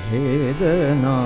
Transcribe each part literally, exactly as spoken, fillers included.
भेदना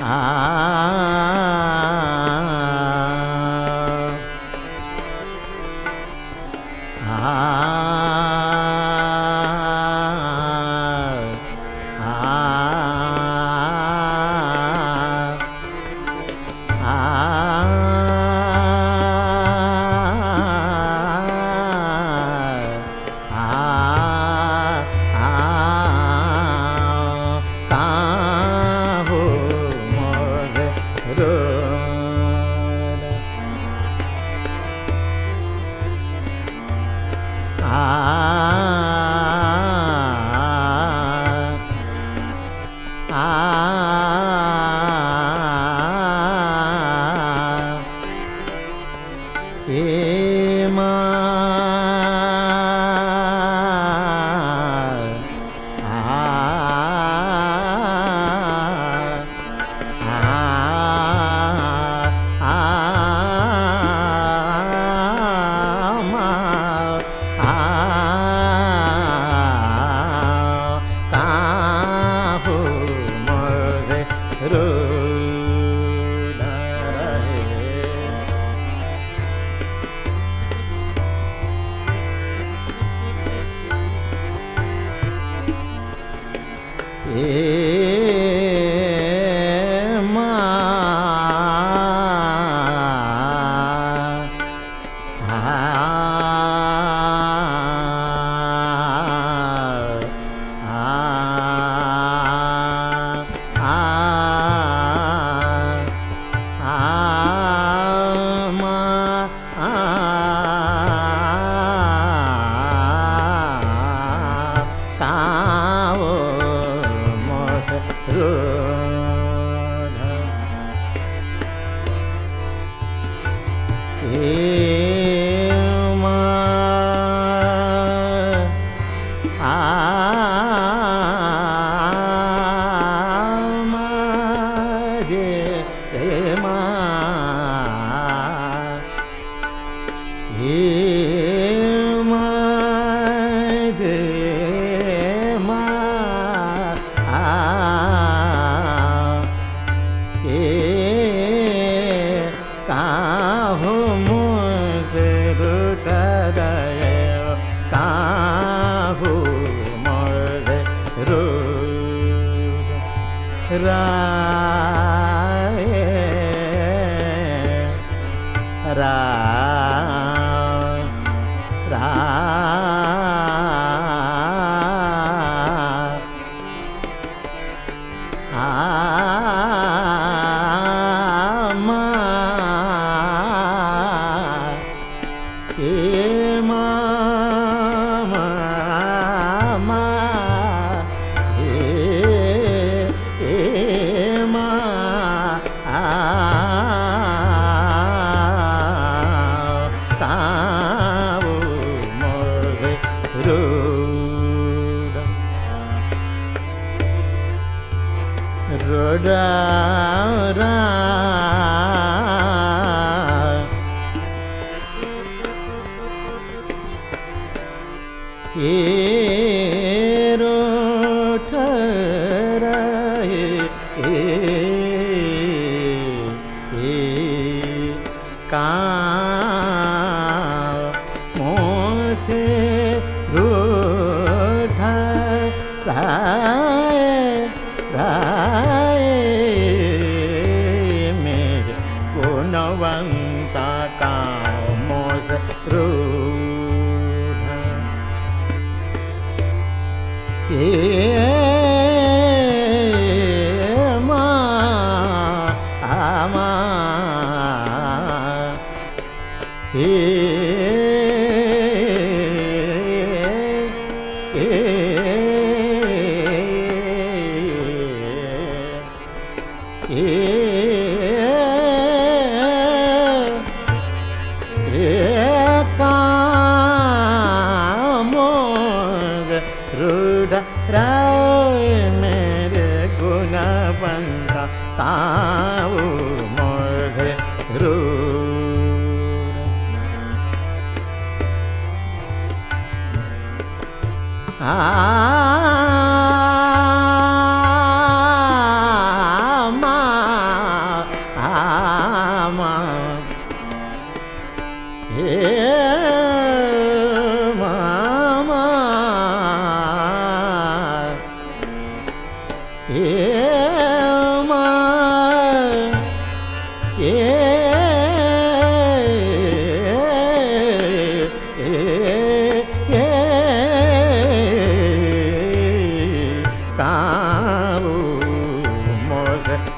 Ah,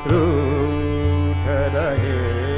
रूठ रहे।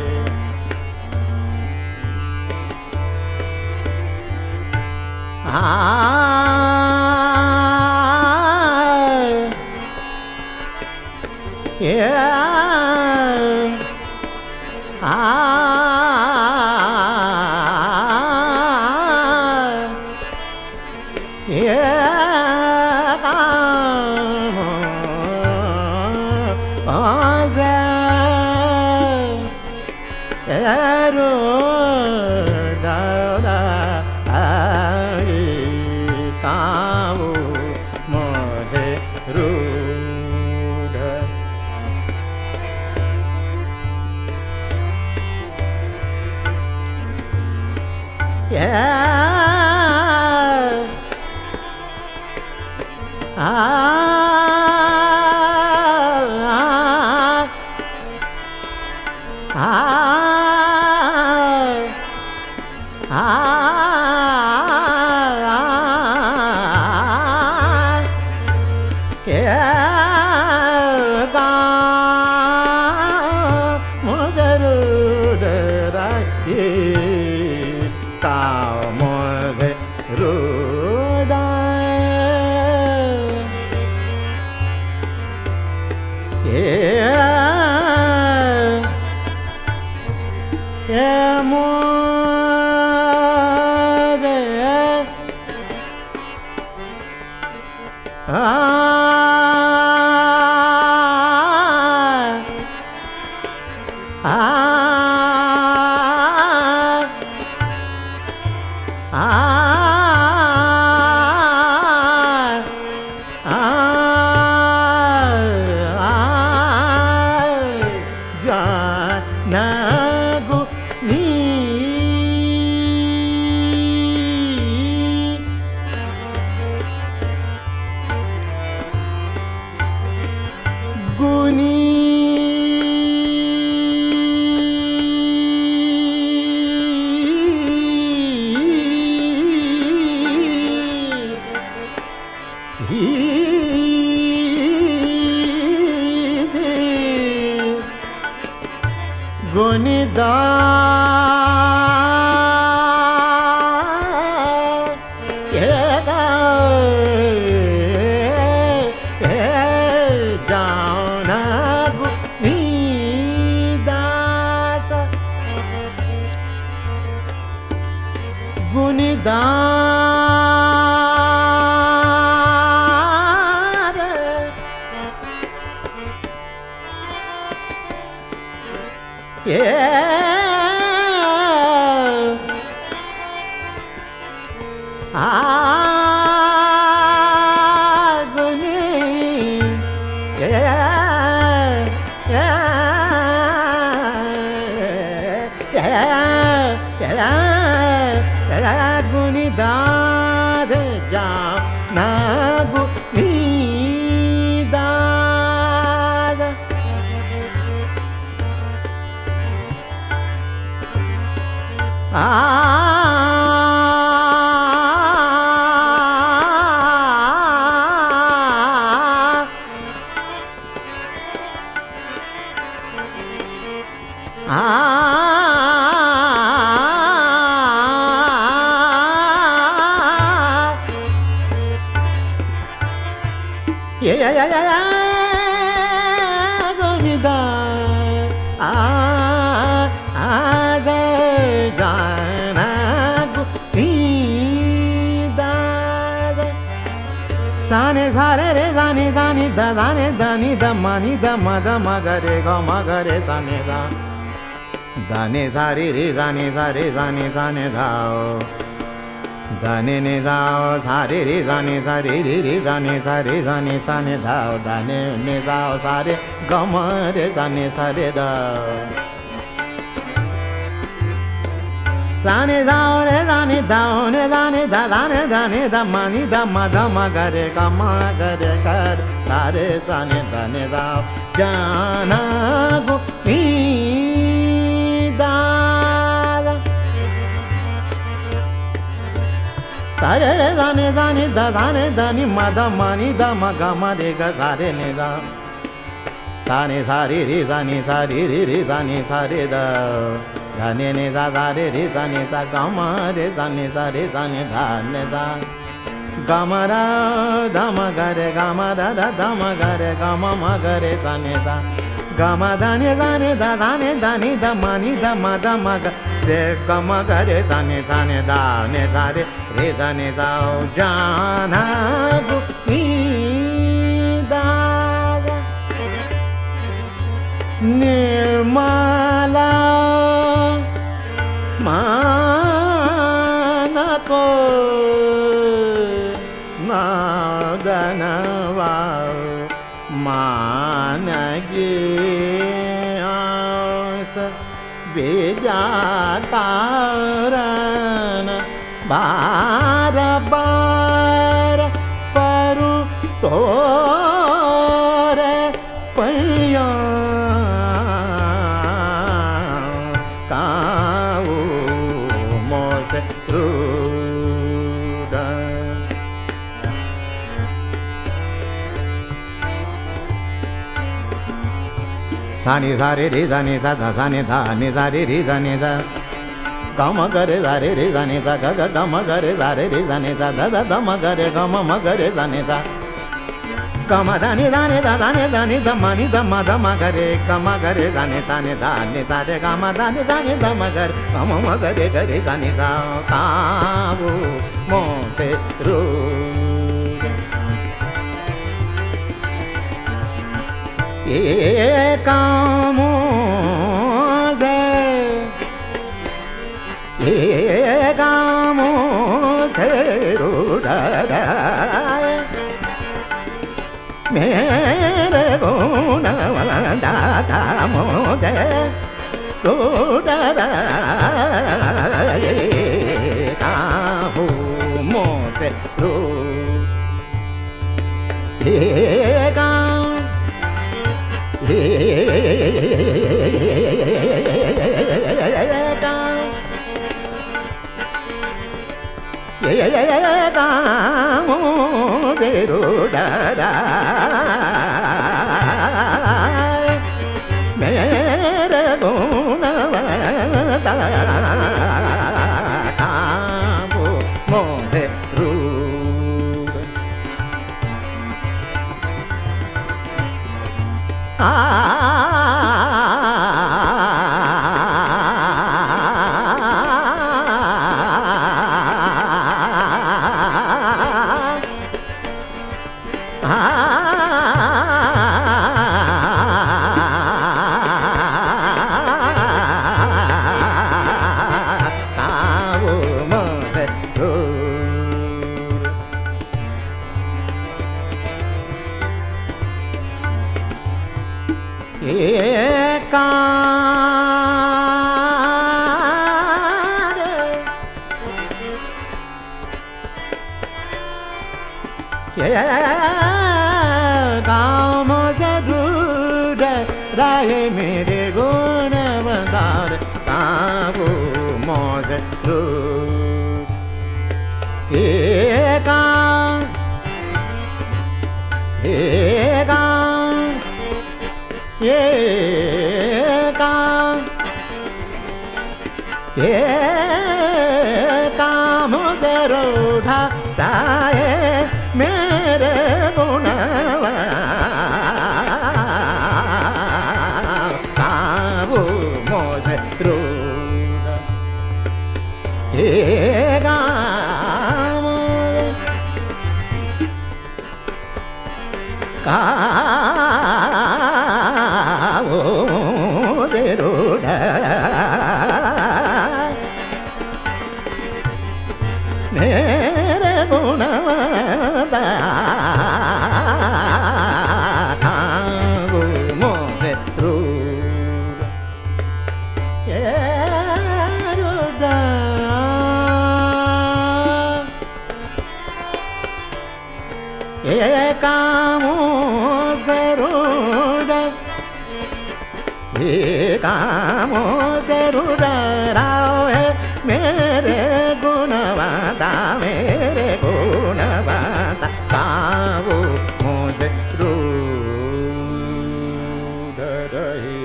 साने सारे रे जाने जाने द जाने दानी द मानी द मद मगरे ग मगरे साने दा दाने सारे रे जाने सारे जाने साने दाओ दाने ने दाओ सारे रे जाने सारे रे रे जाने सारे जाने साने दाओ दाने ने दाओ सारे गम रे जाने सारे दाओ साने दाओ रे दाने दाओ ने दाने दा दाने दाने दा मानी दा मद मगरे ग मगरे कर सारे जाने दाने दाओ जाना गो नी दा सारे रे दाने दाने दा दाने दानी मद मानी दा मग मरे ग सारे ने दा सा नि सा रे रे सा नि सा रे रे रे सा नि सा रे द धा नि नि सा सा रे रे सा नि सा ग म रे सा नि सा रे सा नि धा नि सा ग म रा ध म ग रे ग म ध ध ध म ग रे ग म म ग रे सा नि सा ग म ध नि ध नि ध ध नि ध नि ध म नि ध म ध म ग रे ग म ग रे सा नि सा नि धा नि सा रे रे सा नि सा जाना गु नि दा निर्मला मानको मदनवा मानगे आस विजातारन बार बार परु तोरे पैया काऊ मोसे रूडा सा नि सा रे रे सा नि सा धा सा नि धा नि सा रे रे सा नि सा ग म ग रे सा रे रे सा नि सा ग ग ग म ग रे सा रे रे सा नि सा ध ध ध म ग रे ग म म ग रे सा नि सा ग म ध नि ध नि ध ध नि ध नि ध म नि ध म ध म ग रे ग म ग रे सा नि सा नि ध नि सा रे ग म ध नि ध नि ध म ग रे ग म म ग रे ग रे सा नि सा काऊ मो से रू ये कामो से ये कामो से रूढ़ाए मेरे गुण दाता मोदे रूढ़ाए काहू मो से रू ये काम ये काम दे रूडा मेरे गुण काम मोसे रूड आ काम जरूर राहे मेरे गुण बदार काबू मौज रू ये काम ये काम ये काम ये काम जरूर राहे मेरे गुण काबू मोज रू ये काम काबू मोज रू मेरे गुण काबू मोसे रू ये रुदा ये कामो जरूर ये कामो जरूर राव है मेरे गुणवता मेरे गुणवता काबू मोसे रू रहे।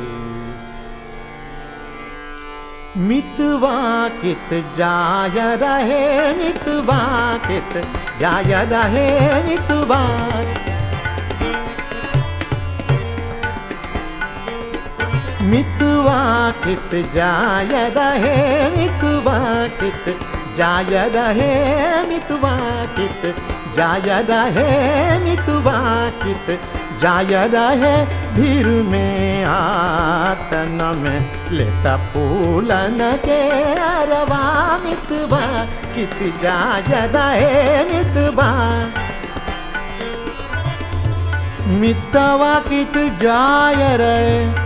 मितवा कित जाय रहे, मितवा कित जाय रहे, मितवा मितवा कित जाय रहे, मितवा कित जाय रहे, मितवा कित जाय रहे, मितवा कित जाय रहे। भीर में आतन में लेता फूलन के अरवा, मितवा कित जाय रहे, मितवा मितवा कित जाय रहे,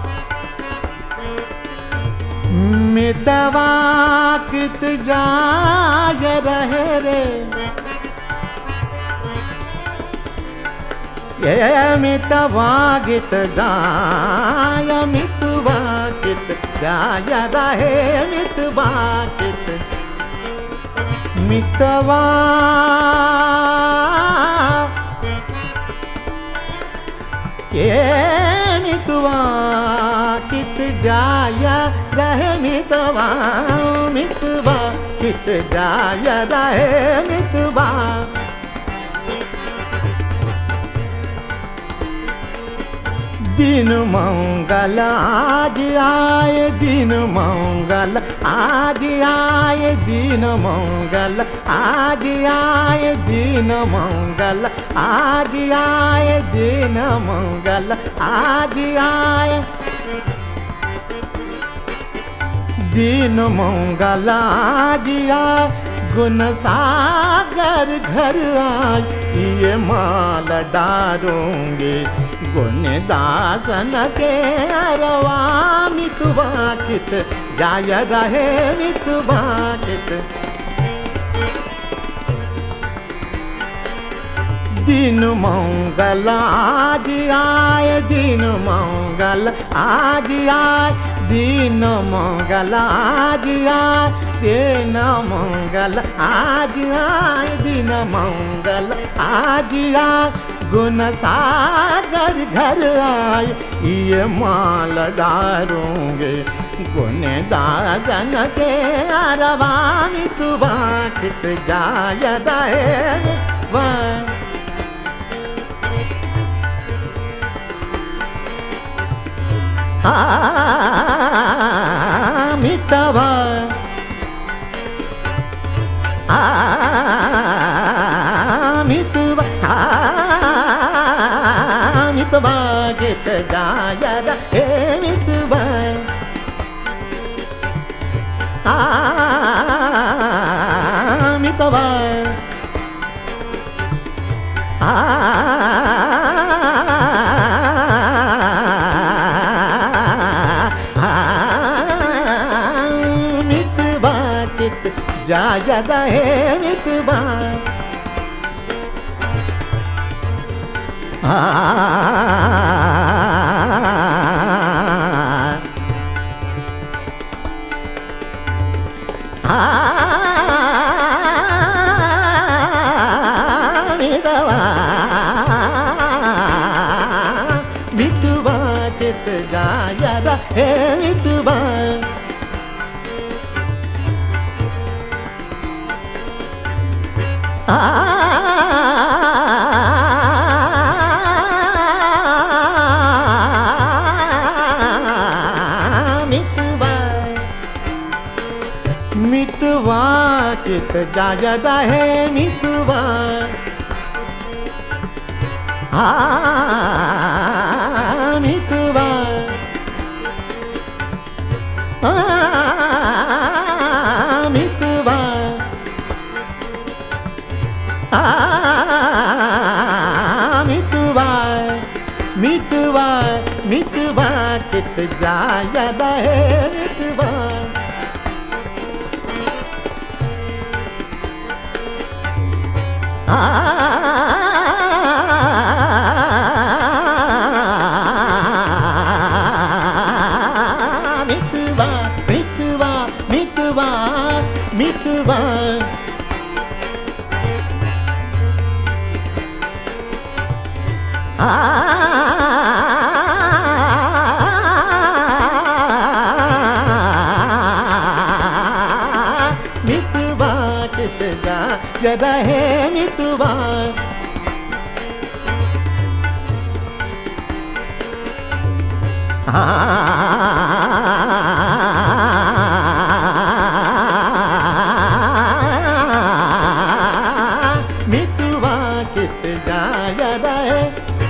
मितवा कित जाय रहे रे। ये मितवा कित जाय, मितवा कित जाय रहे, मितवा कित मितवा ये मितवा कित जाय रहे, मितवा मितवा कित जाय रहे, मितवा दिन मंगल आज आए, दिन मंगल आज आए, दिन मंगल आज आए, दिन मंगल आज आए, दिन मंगल आज आए, दिन मंगल आज आए। गुण सागर घर आए, ये माल डारूंगे गुण दासन के अरवा, मितवा कित जाय रहे, मितवा कित दिन मंगल आज आए, दिन मंगल आज आए, दिन मंगल आज आए, दिन मंगल आज आए, दिन मंगल आज आए। गुण सागर घर आए, ये माल डारूंगे गुण दासन के अरवा, मितवा कित जाय रहे, मितवा मितवा मितवा कित जाय रहे, मितवा मितवा मितवा कित जाय रहे, मितवा मितवा मितवा कित जाय रहे, मितवा मितवा कित जाय रहे, मितवा मितवा मितवा मितवा मितवा मितवा कित जाय रहे, मितवा मितवा मितवा मितवा मितवा आ रहे मितवा मितवा कित जाय रहे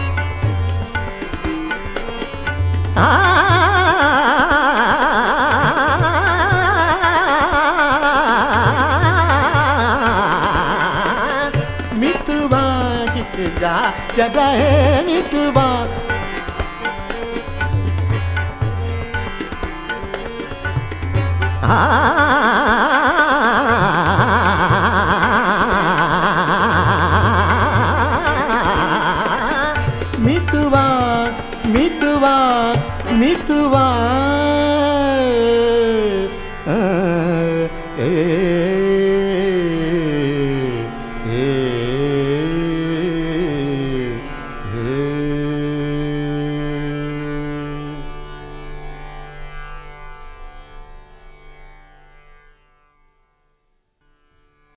मितवा कित जाय रहे मितवा मितवा मितवा मितवा